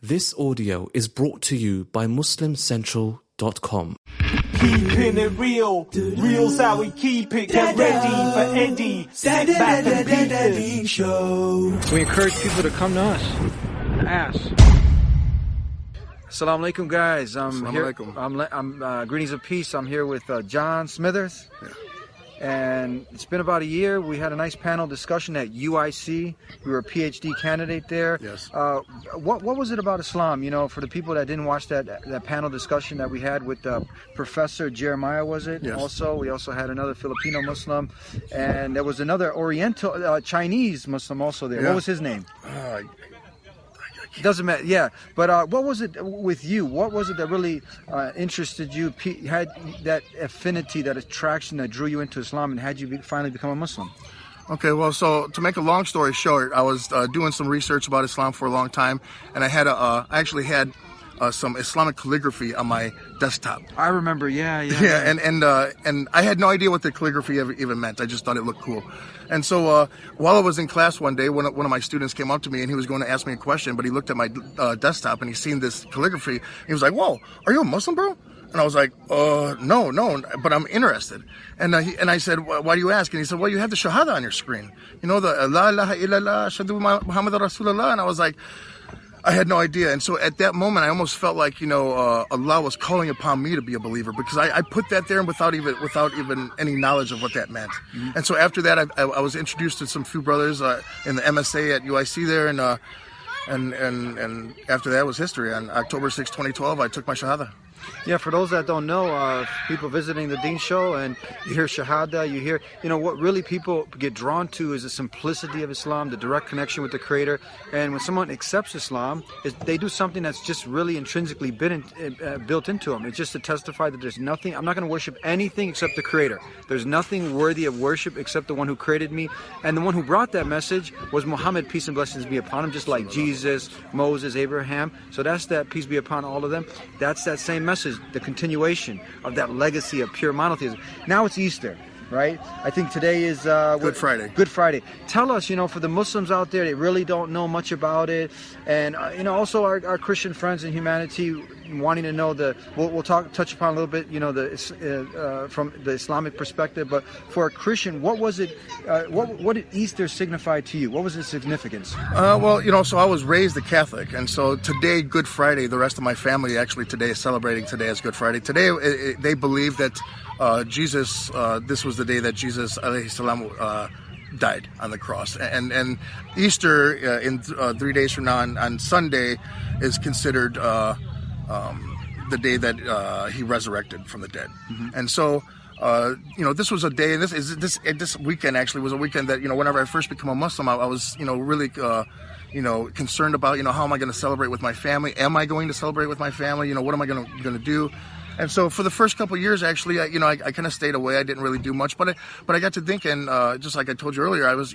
This audio is brought to you by MuslimCentral.com. Keeping it real, real's how we keep it. Get ready for Eddie. Sit back and beat this show. We encourage people to come to us and ask. Assalamu alaikum, guys. I'm greetings of peace. I'm here with John Smithers. Yeah. And it's been about a year. We had a nice panel discussion at UIC. You were a PhD candidate there. Yes. What was it about Islam? You know, for the people that didn't watch that panel discussion that we had with Professor Jeremiah, was it? Yes. Also, we also had another Filipino Muslim, and there was another Oriental Chinese Muslim also there. Yeah. What was his name? Doesn't matter, yeah. But what was it with you? What was it that really interested you, had that affinity, that attraction that drew you into Islam and had you finally become a Muslim? Okay, well, so to make a long story short, I was doing some research about Islam for a long time, and I actually had some Islamic calligraphy on my desktop. I remember, yeah. And I had no idea what the calligraphy even meant. I just thought it looked cool. And so while I was in class one day, one of my students came up to me and he was going to ask me a question, but he looked at my desktop and he seen this calligraphy. He was like, "Whoa, are you a Muslim, bro?" And I was like, no, but I'm interested. And I said, "Why do you ask?" And he said, "Well, you have the Shahada on your screen. You know, the La ilaha illallah, Ashhadu Muhammad Rasulullah." And I was like, I had no idea. And so at that moment, I almost felt like, Allah was calling upon me to be a believer, because I put that there without even any knowledge of what that meant. Mm-hmm. And so after that, I was introduced to some few brothers in the MSA at UIC there. And after that was history. On October 6, 2012, I took my Shahada. Yeah, for those that don't know, people visiting the Deen Show, and you hear Shahada, you hear, what really people get drawn to is the simplicity of Islam, the direct connection with the Creator. And when someone accepts Islam, they do something that's just really intrinsically built into them. It's just to testify that there's nothing, I'm not going to worship anything except the Creator. There's nothing worthy of worship except the one who created me. And the one who brought that message was Muhammad, peace and blessings be upon him, just like Jesus, Moses, Abraham. So that's that peace be upon all of them. That's that same message, the continuation of that legacy of pure monotheism. Now it's Easter, right? I think today is Good Friday. Good Friday. Tell us, for the Muslims out there, they really don't know much about it, and also our Christian friends in humanity wanting to know we'll touch upon a little bit, from the Islamic perspective. But for a Christian, what was it? What did Easter signify to you? What was its significance? So I was raised a Catholic, and so today, Good Friday, the rest of my family actually today is celebrating today as Good Friday. Today, they believe that Jesus, this was the day that Jesus, alayhi salam, died on the cross. And Easter, in 3 days from now, on Sunday, is considered the day that he resurrected from the dead. Mm-hmm. And so, this was a day, and this weekend actually was a weekend that, whenever I first became a Muslim, I was, really, concerned about, how am I going to celebrate with my family? Am I going to celebrate with my family? What am I going to do? And so for the first couple of years, actually, I kind of stayed away. I didn't really do much, but I got to thinking, just like I told you earlier, I was,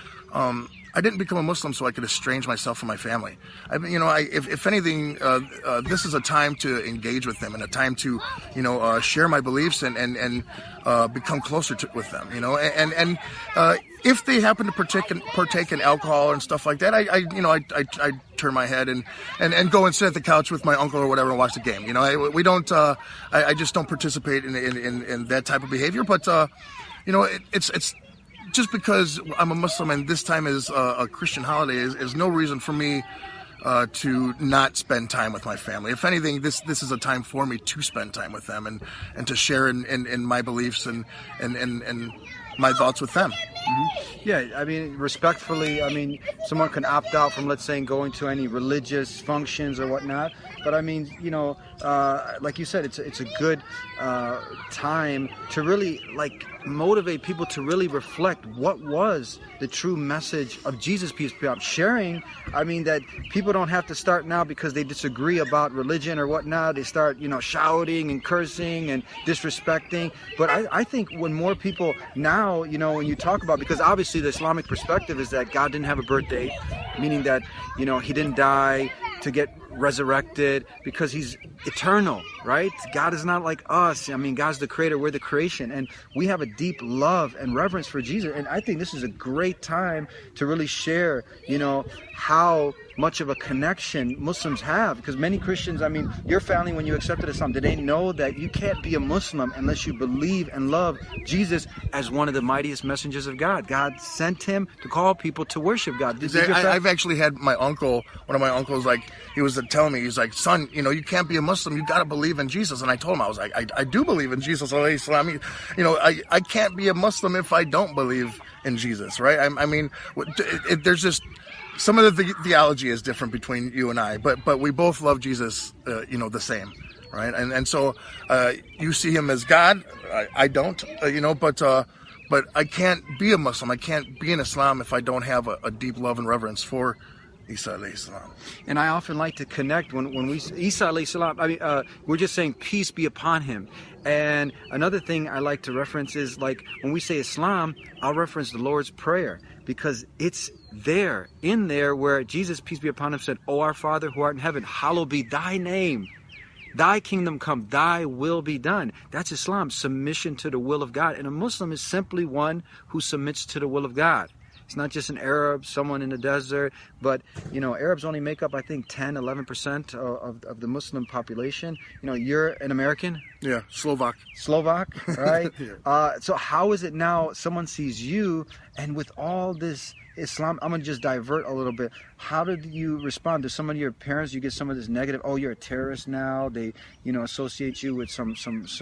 I didn't become a Muslim so I could estrange myself from my family. If anything, this is a time to engage with them, and a time to, share my beliefs and become closer with them. And if they happen to partake in alcohol and stuff like that, I turn my head and go and sit at the couch with my uncle or whatever and watch the game. We don't. I just don't participate in that type of behavior. But it's. Just because I'm a Muslim and this time is a Christian holiday is no reason for me to not spend time with my family. If anything, this is a time for me to spend time with them and to share in my beliefs and my thoughts with them. Mm-hmm. Yeah, respectfully, someone can opt out from, let's say, going to any religious functions or whatnot. But like you said, it's a good time to really motivate people to really reflect what was the true message of Jesus, peace be upon him. Sharing, that people don't have to start now because they disagree about religion or whatnot. They start, shouting and cursing and disrespecting. But I think when more people now, when you talk about, because obviously the Islamic perspective is that God didn't have a birthday, meaning that, he didn't die to get resurrected, because he's eternal, right? God is not like us. I mean, God's the creator, we're the creation, and we have a deep love and reverence for Jesus. And I think this is a great time to really share, how much of a connection Muslims have, because many Christians, I mean, your family, when you accepted Islam, did they know that you can't be a Muslim unless you believe and love Jesus as one of the mightiest messengers of God? God sent him to call people to worship God. I've actually had one of my uncles, like, he was telling me, he's like, son, you can't be a Muslim, you got to believe in Jesus. And I told him, I was like, I do believe in Jesus, alayhi salam. I can't be a Muslim if I don't believe in Jesus, right? I mean, there's just, some of the theology is different between you and I, but we both love Jesus, the same, right? And so you see him as God. I don't, but I can't be a Muslim. I can't be in Islam if I don't have a deep love and reverence for Isa alayhi salam. And I often like to connect when we Isa alayhi salam. I mean, we're just saying peace be upon him. And another thing I like to reference is, like, when we say Islam, I'll reference the Lord's Prayer, because it's in there where Jesus, peace be upon him, said, "O our Father who art in heaven, hallowed be thy name. Thy kingdom come, thy will be done." That's Islam, submission to the will of God. And a Muslim is simply one who submits to the will of God. It's not just an Arab, someone in the desert, but, Arabs only make up, I think, 10-11% of the Muslim population. You're an American? Yeah, Slovak, right? Yeah. So how is it now someone sees you, and with all this Islam, I'm going to just divert a little bit. How did you respond to some of your parents? You get some of this negative, oh, you're a terrorist now. They, associate you with some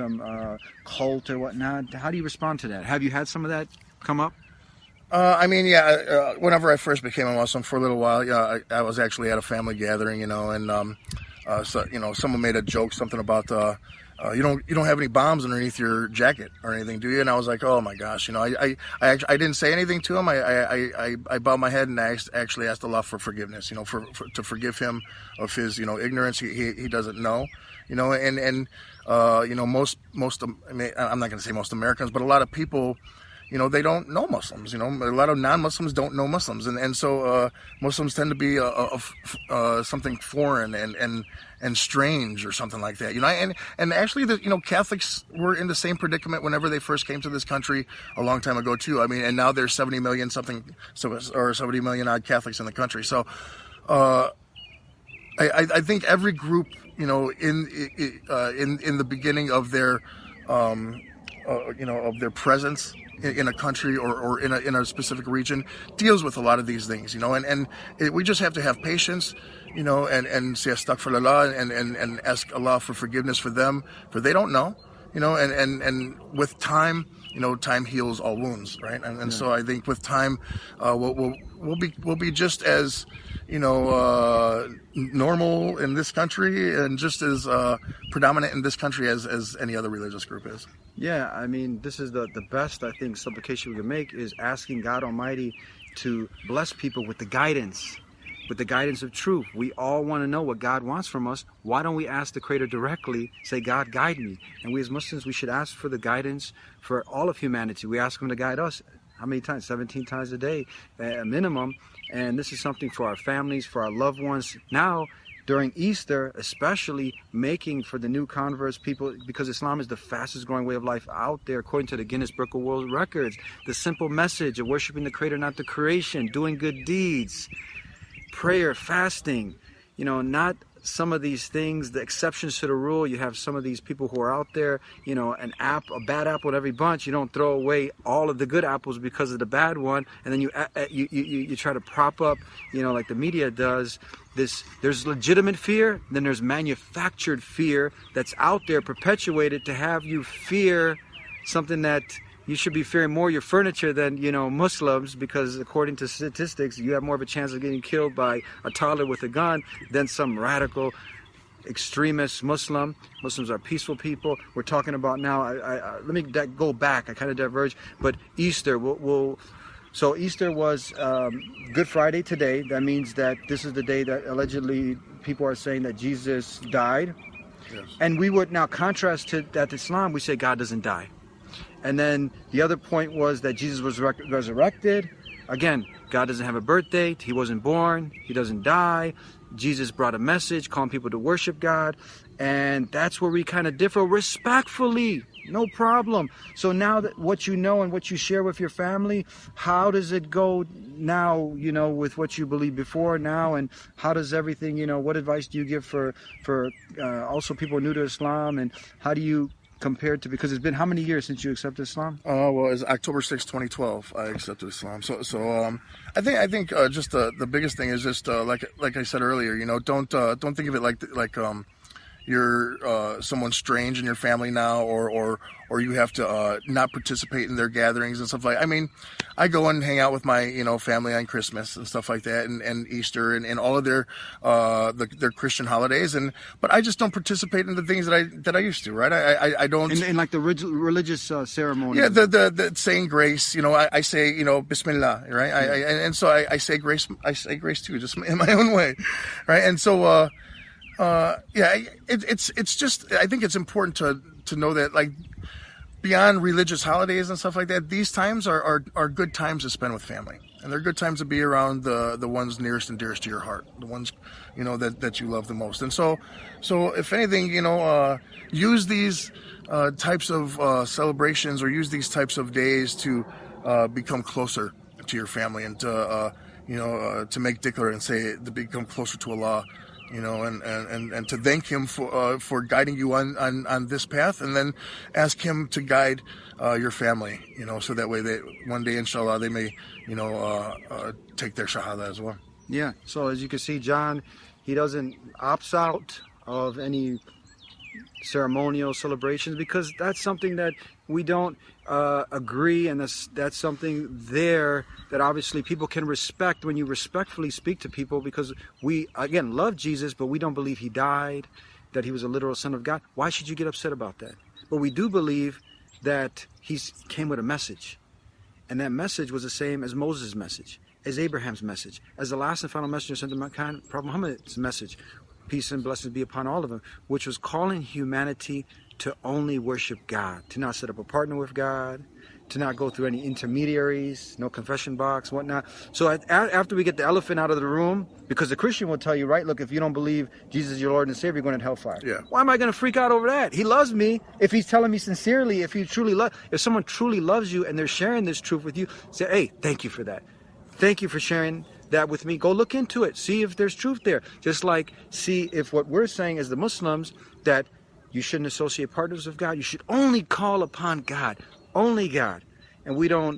cult or whatnot. How do you respond to that? Have you had some of that come up? Whenever I first became a Muslim, for a little while, I was actually at a family gathering, and someone made a joke, something about you don't have any bombs underneath your jacket or anything, do you? And I was like, oh my gosh, I didn't say anything to him. I bowed my head and I actually asked Allah for forgiveness, to forgive him of his ignorance. He doesn't know, and most I'm not going to say most Americans, but a lot of people, they don't know Muslims. A lot of non-Muslims don't know Muslims, and so Muslims tend to be something foreign and strange or something like that. And actually, Catholics were in the same predicament whenever they first came to this country a long time ago too. I mean, and now there's 70 million odd Catholics in the country. So I think every group, in the beginning of their of their presence in a country or in a specific region, deals with a lot of these things, and we just have to have patience, and say astaghfirullah and ask Allah for forgiveness for them, for they don't know, and with time, time heals all wounds, right? And so I think with time, we'll be just as, normal in this country and just as predominant in this country as any other religious group is. Yeah, I mean, this is the best, I think, supplication we can make, is asking God Almighty to bless people with the guidance of truth. We all want to know what God wants from us. Why don't we ask the Creator directly, say, God, guide me? And we as Muslims, we should ask for the guidance for all of humanity. We ask Him to guide us. How many times? 17 times a day, a minimum. And this is something for our families, for our loved ones. Now, during Easter, especially, making for the new converts, people, because Islam is the fastest growing way of life out there, according to the Guinness Book of World Records. The simple message of worshiping the Creator, not the creation, doing good deeds, prayer, fasting, not some of these things, the exceptions to the rule. You have some of these people who are out there, a bad apple in every bunch. You don't throw away all of the good apples because of the bad one, and then you try to prop up, like the media does. There's legitimate fear, then there's manufactured fear that's out there, perpetuated to have you fear something that you should be fearing more your furniture than, Muslims, because according to statistics, you have more of a chance of getting killed by a toddler with a gun than some radical extremist Muslim. Muslims are peaceful people. We're talking about now, let me go back, I kind of diverge, but Easter, so Easter was Good Friday today. That means that this is the day that allegedly people are saying that Jesus died. Yes. And we would now contrast to that Islam, we say God doesn't die. And then the other point was that Jesus was resurrected. Again, God doesn't have a birthday. He wasn't born. He doesn't die. Jesus brought a message, calling people to worship God. And that's where we kind of differ respectfully. No problem. So now that what you know and what you share with your family, how does it go now, with what you believed before now? And how does everything, what advice do you give for also people new to Islam? And how do you compare to, because it's been how many years since you accepted Islam? Well, it's October 6, 2012, I accepted Islam. So I think just the biggest thing is just, like I said earlier, don't think of it like you're someone strange in your family now, or you have to not participate in their gatherings and stuff like. I mean, I go and hang out with my family on Christmas and stuff like that, and Easter and all of their Christian holidays, but I just don't participate in the things that I used to. Right? I don't in like the religious ceremony. Yeah, the saying grace. I say Bismillah. Right? And so I say grace. I say grace too, just in my own way. Right? And so. It's just, I think it's important to know that, like, beyond religious holidays and stuff like that, these times are good times to spend with family, and they're good times to be around the ones nearest and dearest to your heart, the ones that you love the most. And so if anything, use these types of celebrations, or use these types of days to become closer to your family, and to make dhikr and say, to become closer to Allah. And to thank Him for guiding you on this path, and then ask Him to guide your family, so that way one day, inshallah, they may, take their shahada as well. Yeah. So as you can see, John, he doesn't opt out of any ceremonial celebrations, because that's something that we don't agree, and that's something there that obviously people can respect when you respectfully speak to people, because we, again, love Jesus, but we don't believe He died, that He was a literal Son of God. Why should you get upset about that? But we do believe that He came with a message, and that message was the same as Moses' message, as Abraham's message, as the last and final messenger sent to mankind, Prophet Muhammad's message, peace and blessings be upon all of them, which was calling humanity to only worship God, to not set up a partner with God, to not go through any intermediaries, no confession box, whatnot. So after we get the elephant out of the room, because the Christian will tell you, right, look, if you don't believe Jesus is your Lord and Savior, you're going to hellfire. Yeah. Why am I going to freak out over that? He loves me. If He's telling me sincerely, if someone truly loves you and they're sharing this truth with you, say, hey, thank you for that. Thank you for sharing that with me. Go look into it. See if there's truth there. Just like see if what we're saying as the Muslims, that you shouldn't associate partners with God. You should only call upon God. Only God. And we don't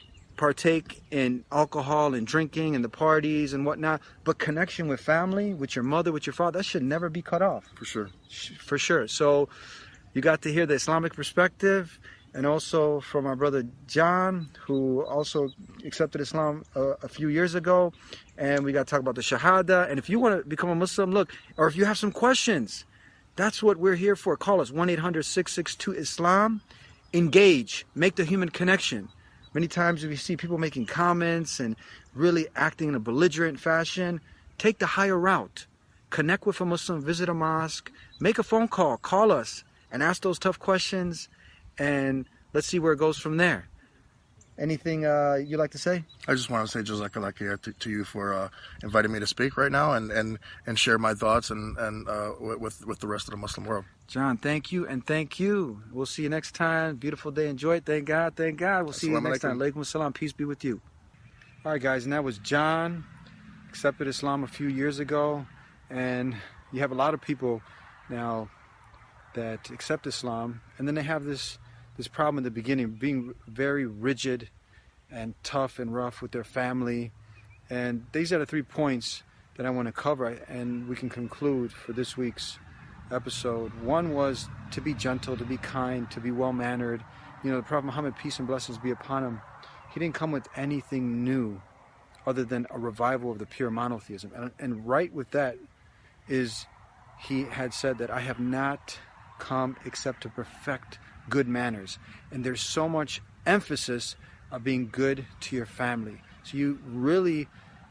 partake in alcohol and drinking and the parties and whatnot. But connection with family, with your mother, with your father, that should never be cut off. For sure. For sure. So you got to hear the Islamic perspective, and also from our brother John, who also accepted Islam a few years ago. And we got to talk about the Shahada. And if you want to become a Muslim, look, or if you have some questions, that's what we're here for. Call us, 1-800-662-ISLAM. Engage. Make the human connection. Many times we see people making comments and really acting in a belligerent fashion. Take the higher route. Connect with a Muslim, visit a mosque, make a phone call, call us, and ask those tough questions, and let's see where it goes from there. Anything you'd like to say? I just want to say Jazakallah khair to you for inviting me to speak right now and share my thoughts and with the rest of the Muslim world. John, thank you, and thank you. We'll see you next time. Beautiful day. Enjoy it. Thank God. Thank God. We'll see you next time. Alaikum assalam. Peace be with you. All right, guys, and that was John. Accepted Islam a few years ago, and you have a lot of people now that accept Islam, and then they have this problem in the beginning, being very rigid and tough and rough with their family. And these are the 3 points that I want to cover, and we can conclude for this week's episode. One was to be gentle, to be kind, to be well-mannered. The Prophet Muhammad, peace and blessings be upon him, he didn't come with anything new other than a revival of the pure monotheism. And right with that is, he had said that I have not come except to perfect good manners. And there's so much emphasis of being good to your family. So you really,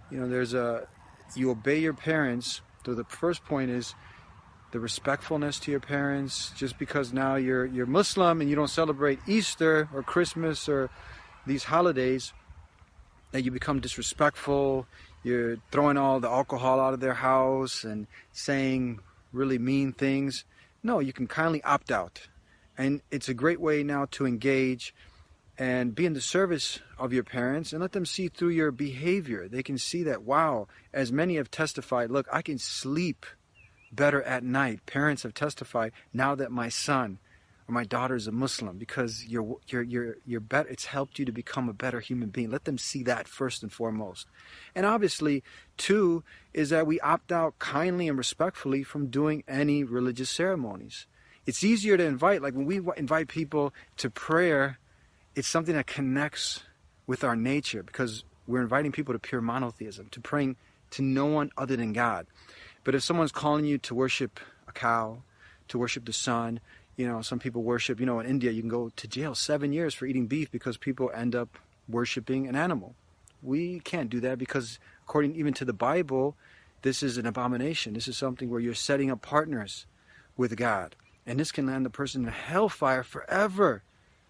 you obey your parents. So the first point is the respectfulness to your parents. Just because now you're Muslim and you don't celebrate Easter or Christmas or these holidays, that you become disrespectful, you're throwing all the alcohol out of their house and saying really mean things. No, you can kindly opt out. And it's a great way now to engage and be in the service of your parents and let them see through your behavior. They can see that, wow, as many have testified, look, I can sleep better at night. Parents have testified now that my son or my daughter is a Muslim, because you're better. It's helped you to become a better human being. Let them see that first and foremost. And obviously, two, is that we opt out kindly and respectfully from doing any religious ceremonies. It's easier to invite, like when we invite people to prayer, it's something that connects with our nature, because we're inviting people to pure monotheism, to praying to no one other than God. But if someone's calling you to worship a cow, to worship the sun, some people worship, in India, you can go to jail 7 years for eating beef because people end up worshiping an animal. We can't do that, because according even to the Bible, this is an abomination. This is something where you're setting up partners with God. And this can land the person in hellfire forever.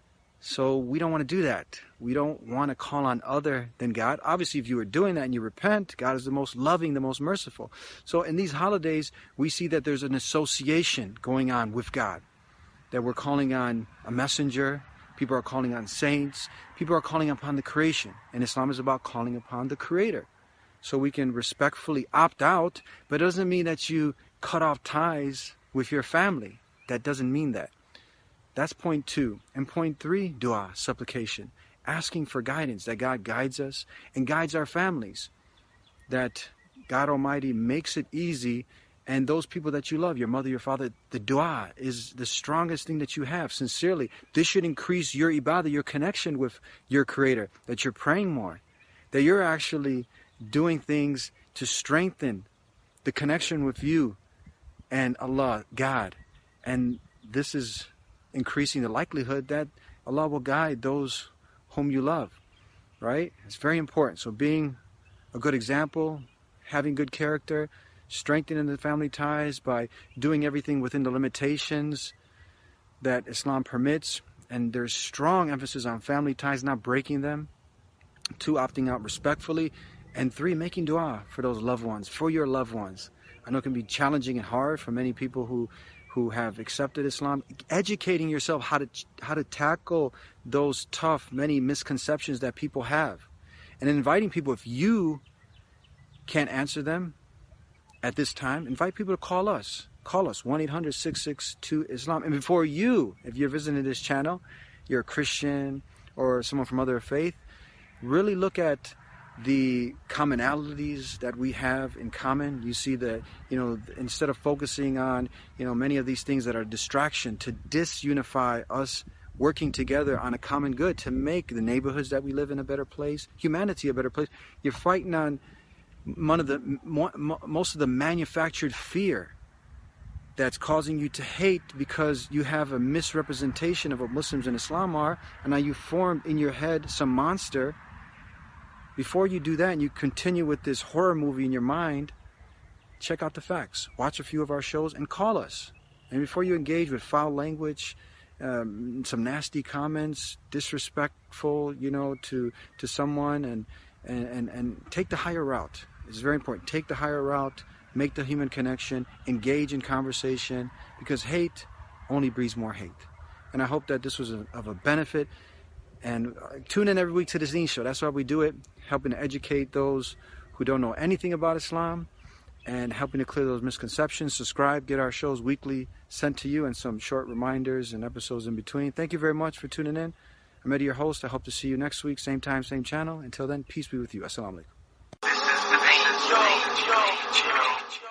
So we don't want to do that. We don't want to call on other than God. Obviously, if you are doing that and you repent, God is the most loving, the most merciful. So in these holidays, we see that there's an association going on with God, that we're calling on a messenger. People are calling on saints. People are calling upon the creation. And Islam is about calling upon the Creator. So we can respectfully opt out, but it doesn't mean that you cut off ties with your family. That doesn't mean that. That's point 2. And point 3, dua, supplication. Asking for guidance, that God guides us and guides our families. That God Almighty makes it easy, and those people that you love, your mother, your father, the dua is the strongest thing that you have, sincerely. This should increase your ibadah, your connection with your Creator, that you're praying more, that you're actually doing things to strengthen the connection with you and Allah, God. And this is increasing the likelihood that Allah will guide those whom you love, right? It's very important. So being a good example, having good character, strengthening the family ties by doing everything within the limitations that Islam permits. And there's strong emphasis on family ties, not breaking them. 2, opting out respectfully. And 3, making dua for those loved ones, for your loved ones. I know it can be challenging and hard for many people who have accepted Islam. Educating yourself how to tackle those tough, many misconceptions that people have. And inviting people, if you can't answer them at this time, invite people to call us. Call us, 1-800-662-ISLAM. And before you, if you're visiting this channel, you're a Christian or someone from other faith, really look at the commonalities that we have in common. You see that, instead of focusing on, many of these things that are distraction, to disunify us working together on a common good to make the neighborhoods that we live in a better place, humanity a better place. You're fighting on most of the manufactured fear that's causing you to hate, because you have a misrepresentation of what Muslims and Islam are, and now you form in your head some monster. Before you do that and you continue with this horror movie in your mind, check out the facts. Watch a few of our shows and call us. And before you engage with foul language, some nasty comments, disrespectful, to someone, and take the higher route. It's very important. Take the higher route, make the human connection, engage in conversation, because hate only breeds more hate. And I hope that this was of a benefit. And tune in every week to the Deen Show. That's why we do it, helping to educate those who don't know anything about Islam and helping to clear those misconceptions. Subscribe, get our shows weekly sent to you, and some short reminders and episodes in between. Thank you very much for tuning in. I'm Eddie, your host. I hope to see you next week, same time, same channel. Until then, peace be with you. Assalamu alaikum. This is the Deen Show.